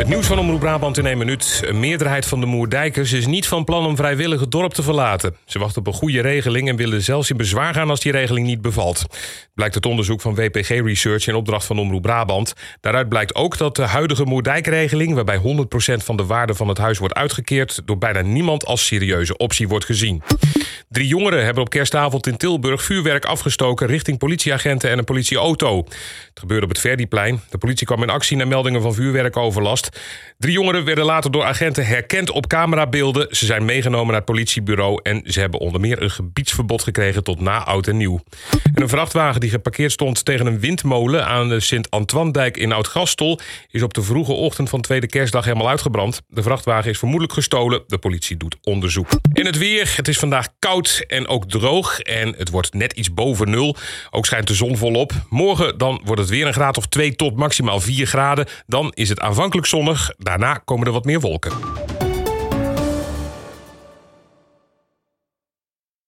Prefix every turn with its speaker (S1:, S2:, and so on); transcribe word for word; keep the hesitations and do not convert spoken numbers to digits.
S1: Het nieuws van Omroep Brabant in één minuut. Een meerderheid van de Moerdijkers is niet van plan om vrijwillig het dorp te verlaten. Ze wachten op een goede regeling en willen zelfs in bezwaar gaan als die regeling niet bevalt. Blijkt uit onderzoek van W P G Research in opdracht van Omroep Brabant. Daaruit blijkt ook dat de huidige Moerdijkregeling, waarbij honderd procent van de waarde van het huis wordt uitgekeerd, door bijna niemand als serieuze optie wordt gezien. Drie jongeren hebben op kerstavond in Tilburg vuurwerk afgestoken richting politieagenten en een politieauto. Het gebeurde op het Verdiplein. De politie kwam in actie na meldingen van vuurwerkoverlast. Drie jongeren werden later door agenten herkend op camerabeelden. Ze zijn meegenomen naar het politiebureau en ze hebben onder meer een gebiedsverbod gekregen tot na oud en nieuw. En een vrachtwagen die geparkeerd stond tegen een windmolen aan de Sint-Antoine-dijk in Oud-Gastel is op de vroege ochtend van tweede kerstdag helemaal uitgebrand. De vrachtwagen is vermoedelijk gestolen. De politie doet onderzoek. In het weer. Het is vandaag koud en ook droog en het wordt net iets boven nul. Ook schijnt de zon volop. Morgen dan wordt het weer een graad of twee tot maximaal vier graden. Dan is het aanvankelijk zonnig. Daarna komen er wat meer wolken.